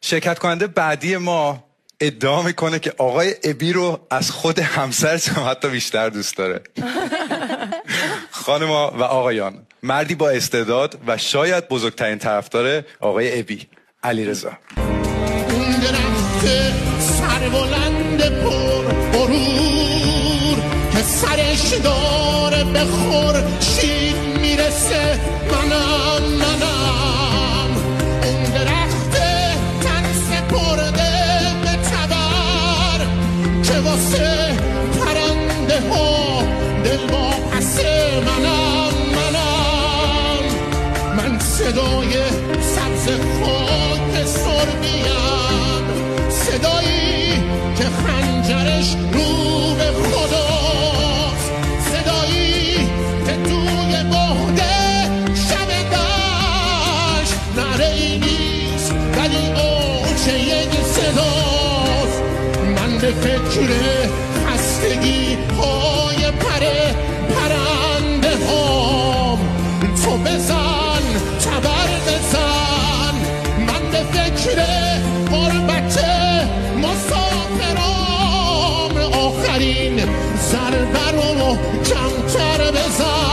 شرکت کننده بعدی ما ادعا میکنه که آقای ابی رو از خود همسرش هم حتی بیشتر دوست داره. خانم‌ها و آقایان، مردی با استعداد و شاید بزرگترین طرفدار آقای ابی، علیرضا. اون درخت سربلند پر غرور که سرش داره به خورشید میرسه، منم اون درخت تن سپرده به تبر که واسه پرنده ها دل واپسه، من صدای سبز خاک سربیم، صدایی که خنجرش رو به خداست، صدایی که توی بهده شب دشت نره ای نیست ولی آچه یک صداست. من به فکر خستگی های پرنده هام، تو بزن تبر بزن، من به فکر غربت مسافرام، آخرین ضربه رو کمتر بزن.